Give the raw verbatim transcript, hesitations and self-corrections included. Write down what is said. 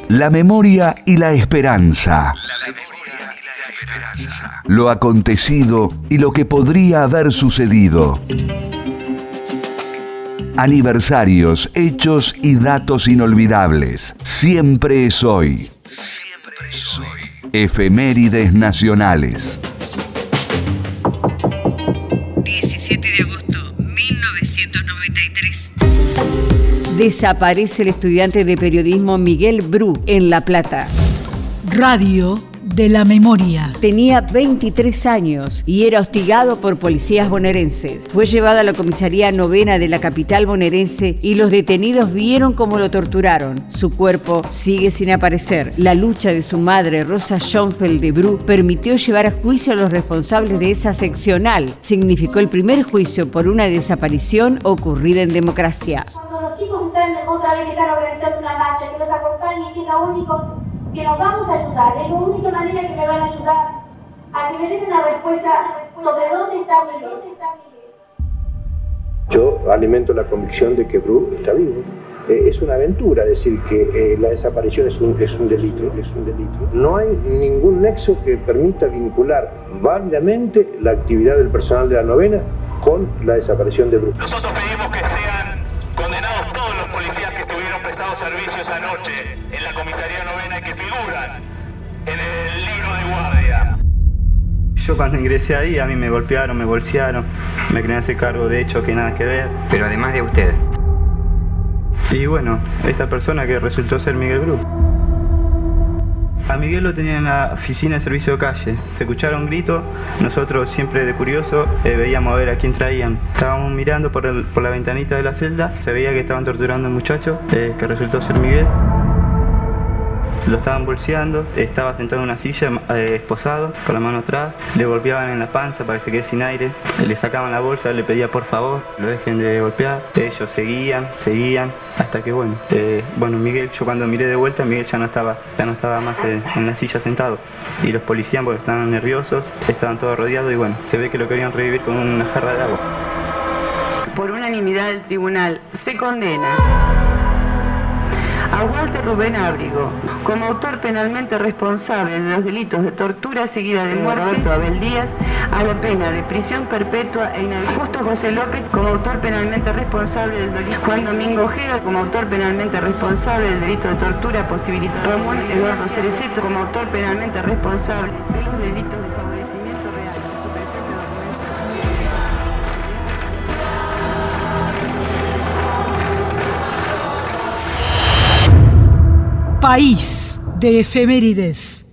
La memoria y la esperanza. La memoria y la esperanza. Lo acontecido y lo que podría haber sucedido. Aniversarios, hechos y datos inolvidables. Siempre es hoy. Siempre es hoy. Efemérides nacionales. diecisiete de agosto de mil novecientos noventa y tres. Desaparece el estudiante de periodismo Miguel Bru en La Plata. Radio de la memoria. Tenía veintitrés años y era hostigado por policías bonaerenses. Fue llevado a la comisaría novena de la capital bonaerense y los detenidos vieron cómo lo torturaron. Su cuerpo sigue sin aparecer. La lucha de su madre, Rosa Schoenfeld de Bru, permitió llevar a juicio a los responsables de esa seccional. Significó el primer juicio por una desaparición ocurrida en democracia. Cuando los chicos están otra vez que están organizando una marcha, que los acompañe, que es lo único que nos vamos a ayudar, es la única manera que me van a ayudar a que me den una respuesta sobre dónde está Miguel. Yo alimento la convicción de que Bru está vivo. Eh, es una aventura decir que eh, la desaparición es un, es un delito, es un delito. No hay ningún nexo que permita vincular válidamente la actividad del personal de la novena con la desaparición de Bru. Nosotros pedimos que sean condenados todos los policías que estuvieron prestando servicio esa noche en la comisaría novena y que figuran en el libro de guardia. Yo cuando ingresé ahí a mí me golpearon, me bolsearon, me querían hacer cargo de hechos que nada que ver. Pero además de usted. Y bueno, esta persona que resultó ser Miguel Bru. A Miguel lo tenían en la oficina de servicio de calle. Se escucharon gritos, nosotros siempre de curioso eh, veíamos a ver a quién traían. Estábamos mirando por, el, por la ventanita de la celda, se veía que estaban torturando a un muchacho eh, que resultó ser Miguel. Lo estaban bolseando, estaba sentado en una silla, eh, esposado, con la mano atrás, le golpeaban en la panza para que se quede sin aire, le sacaban la bolsa, le pedía por favor, lo dejen de golpear. Ellos seguían, seguían, hasta que bueno, eh, bueno Miguel, yo cuando miré de vuelta, Miguel ya no estaba, ya no estaba más eh, en la silla sentado. Y los policías, porque estaban nerviosos, estaban todos rodeados y bueno, se ve que lo querían revivir con una jarra de agua. Por unanimidad del tribunal, se condena a Walter Rubén Ábrigo como autor penalmente responsable de los delitos de tortura seguida de muerte, Roberto Abel Díaz a la pena de prisión perpetua e inhabilitación, Justo José López como autor penalmente responsable del delito, Juan Domingo Ojeda como autor penalmente responsable del delito de tortura posibilitado, Ramón Eduardo Cereceto como autor penalmente responsable de los delitos de favorecimiento real, supresión de País de efemérides.